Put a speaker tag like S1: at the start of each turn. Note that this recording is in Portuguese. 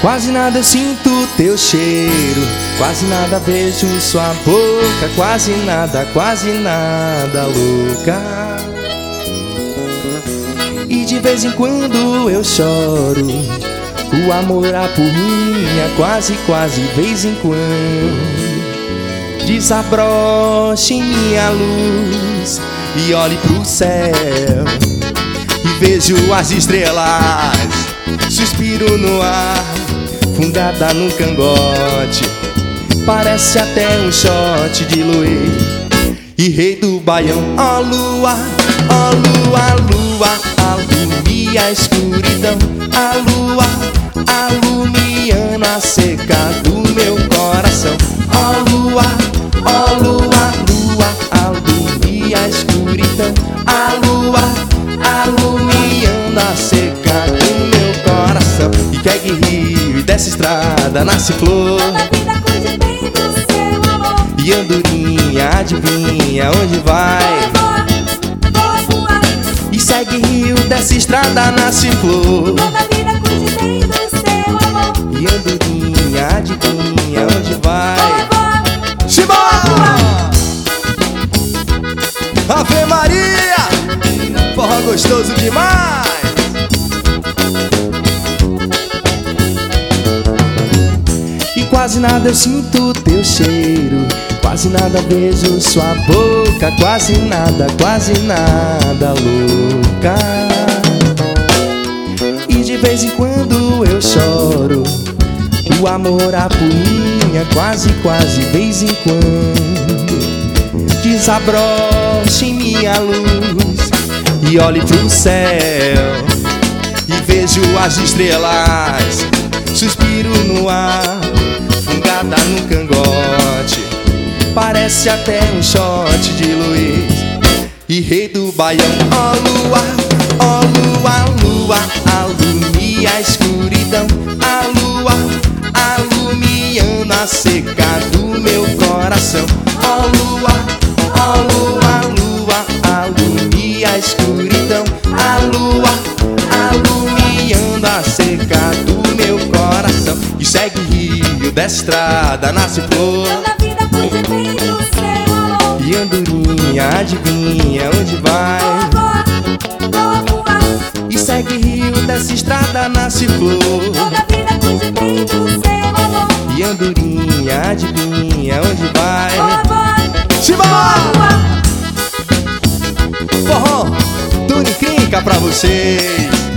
S1: Quase nada eu sinto teu cheiro, quase nada vejo sua boca, quase nada louca. E de vez em quando eu choro, o amor apurrinha, quase, vez em quando. Desabroche minha luz e olhe pro céu e vejo as estrelas, suspiro no ar, fungada no cangote, parece até um shot de Luê e rei do Baião. Ó lua, alumia a escuridão, a lua, alumiando a seca do meu coração. Ó lua, alumia a escuridão, a lua, alumiando a seca do meu coração. E segue rio e desce estrada, nasce flor,
S2: toda vida cuide bem do seu amor.
S1: e andorinha adivinha onde vai.
S2: Voa, voa,
S1: E segue rio, desce estrada, nasce flor,
S2: toda vida cuide bem do seu amor.
S1: e andorinha adivinha onde vai.
S2: Voa,
S1: Simbora! Ave Maria! Forró gostoso demais! E quase nada eu sinto teu cheiro, quase nada vejo sua boca, quase nada louca. E de vez em quando eu choro, o amor apurrinha, quase, vez em quando. Desabroche minha luz e olhe pro céu e vejo as estrelas, suspiro no ar, fungada no cangote, parece até um shot de Luiz e rei do Baião. Ó lua, alumia a escuridão, a lua, alumiando a seca do meu coração. Ó lua, alumia a escuridão, a lua, alumiando a seca do meu coração. E segue rio, desce estrada, nasce flor,
S2: toda vida cuide bem do seu amor.
S1: e andorinha adivinha onde vai.
S2: Voa, voa,
S1: E segue rio, desce estrada, nasce flor,
S2: toda vida cuide bem do seu amor.
S1: e andorinha adivinha onde vai.
S2: Voa,
S1: Simbora! Forró, Tune Crinca pra vocês.